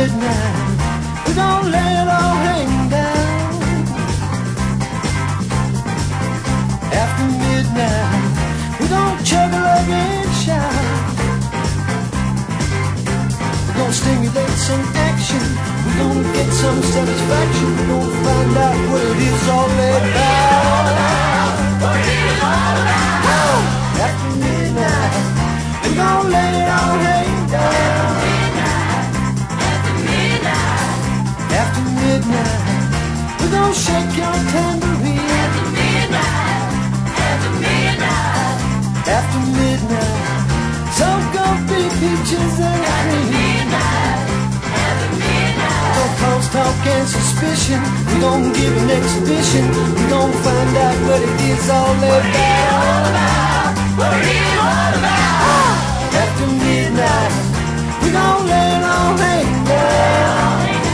midnight, we don't let it all hang down. After midnight, we don't chug a lug and shout. We're gonna stimulate some action, we're gonna get some satisfaction, we're gonna find out what it is all about. What it is all about. After midnight, we're gonna let it all hang down. After midnight, we're gonna shake your tambourine. After midnight, after midnight, After midnight, so gonna be peaches and cream. after midnight, Gonna cause talk and suspicion. We're gonna give an exhibition. We're gonna find out what it is all about. what it is all about. After midnight, we're gonna let it all hang down.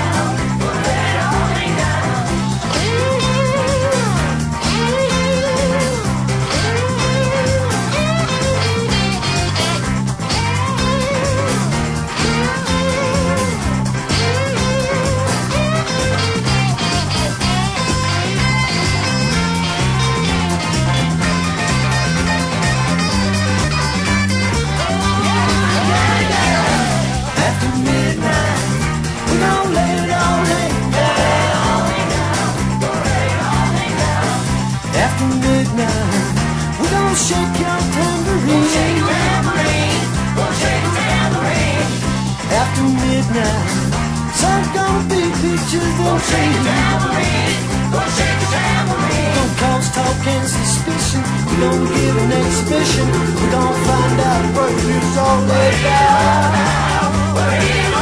After midnight, we're gonna let it all hang down. After midnight, we're gonna shake your tambourine. After midnight, sun gonna be peaches and cream. Gonna cause talk and suspicion. We don't give an exhibition. We don't find out what it's all about. What it is